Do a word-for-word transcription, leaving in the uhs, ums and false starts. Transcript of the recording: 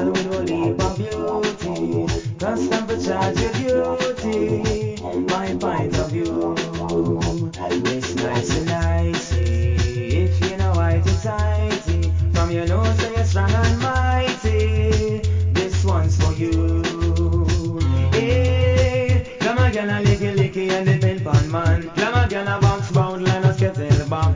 Girl with a leap of beauty, custom for charge your duty. My point of view, Miss Nicey Nicey, if you know whitey tighty, from your nose